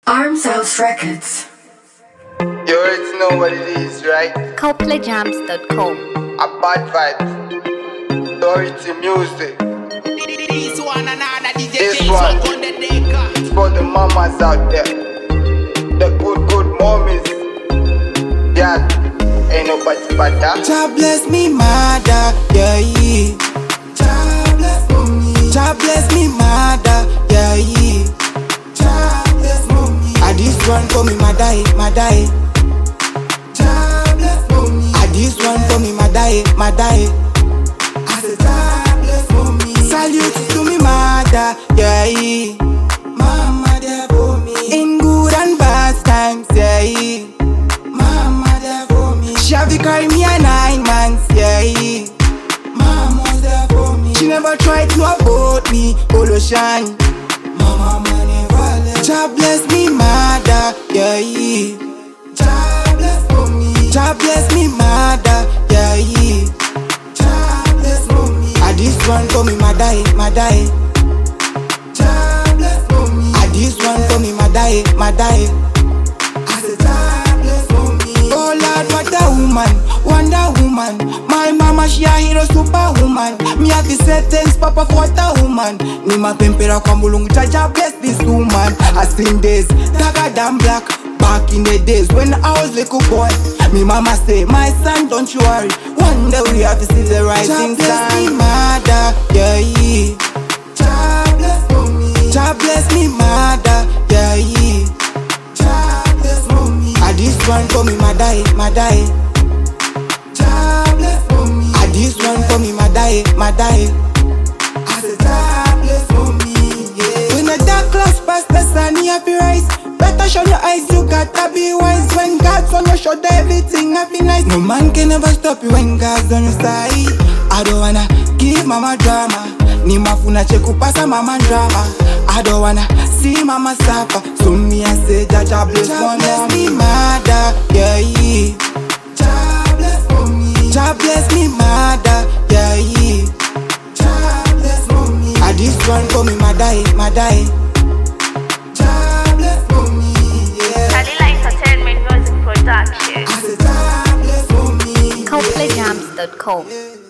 Arms House Records. You already know what it is, right? CopleyJams.com. A bad vibe. Dorothy music. This one It's for the mamas out there. The good mommies. Yeah, ain't nobody but that. God bless me, mother, yeah. God bless me. God bless me, mother, yeah. God bless me. This one for me, my die. God bless me. This one for me, my die. I said, God bless me. Salute to me, mother, yeah. Mama there for me. In good and bad times, yeah. Mama there for me. She have to carry me a 9 months, yeah. Mama was there for me. She never tried to abort me, Oloshan. Mama never left. God bless me, mother, yeah. God bless for me. God bless me, mother, yeah. God bless for me. This one for me, my die. God bless for me. This one for me, my die. I said, God bless for me. Oh Lord, what a woman, Wonder Woman. My mama, she a hero, superwoman. Me have the sentence, Papa, what a woman. Ni ma pempera kwa mulungu, Jaja bless this woman. I seen days, darker than black. Back in the days when I was little boy, me mama say, my son, don't you worry. One day we have to see the rising sun. God bless me, mother, yeah. God bless for me. God bless me, mother, yeah. God bless for me. This one for me, my die. God bless for me. This one for me, my die. I said, God bless for me, yeah. When the dark clouds pass, the sun have to rise. Better shut your eyes, you gotta be wise. When God's on your shoulder, everything happy nice. No man can ever stop you when God's on your side. I don't wanna give mama drama. Ni mafuna cheku pasa mama drama. I don't wanna see mama suffer. So me I say, Jaja bless one more. Me mother, yeah. God bless for me. God bless me, mother, yeah. God bless for me. This one for me, my die. God bless for me, yeah. Kalila Entertainment Music Production. I said, God bless for me. CopleyJams.com. Yeah.